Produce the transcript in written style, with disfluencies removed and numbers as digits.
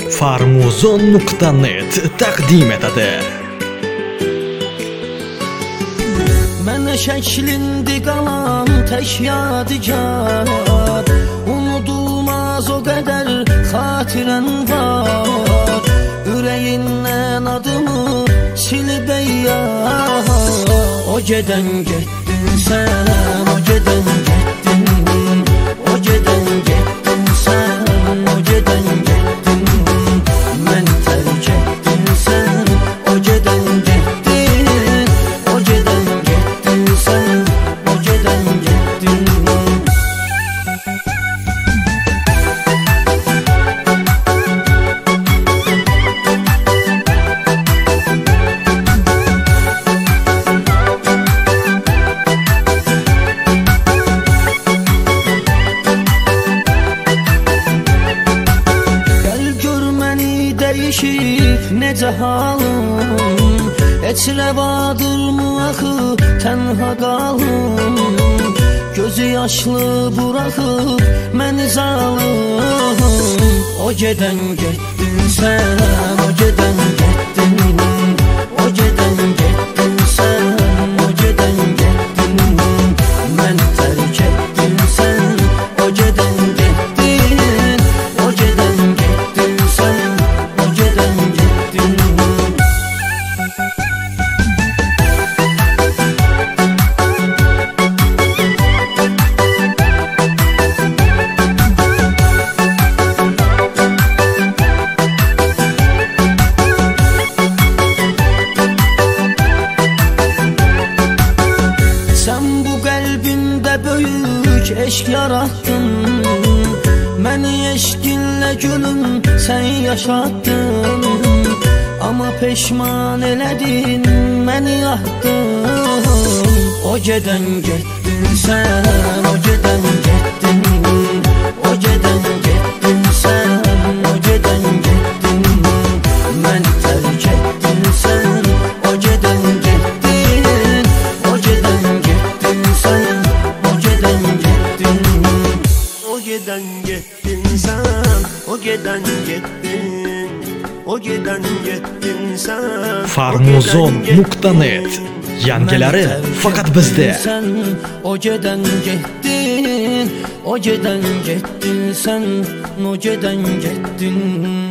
Farmuzon.net təqdim etədi. Mənə şəklindi qalan tək yadigar, unudulmaz o qədər xatirən var. Ürəyindən adımı silib eyyar. O gedən getdin sən, o gedən getdin, o gedən getdin sən, o gedən getdin, məni tərk etdin sən. O gedən getdin, o gedən getdin sən, o gedən getdin. Dəyişib necə halım, heç rəvadırmı axı tənha qalım. Gözü yaşlı buraxıb məni zalım. O gedən getdin sən, o gedən getdin, o gedən getdin sən, o gedən getdin, məni tərk etdin sən. O gedən getdin, o gedən getdin sən, o gedən getdin. Sən bu qəlbimdə böyük eşq yarattın, məni eşqinlə gülüm sən yaşatdın. Amma peşman elədin, məni yahtın. O gedən getdin sən, o gedən getdin, o gedən getdin sən, o gedən getdin, məni tərk etdin sən. O gedən getdin, o gedən getdin sən, o gedən getdin. O gedən getdin sən, o gedən getdin, o gedən getdin sən. Farmuzon.net yangiləri faqat bizdə. O gedən getdin, o gedən getdin sən, o gedən getdin.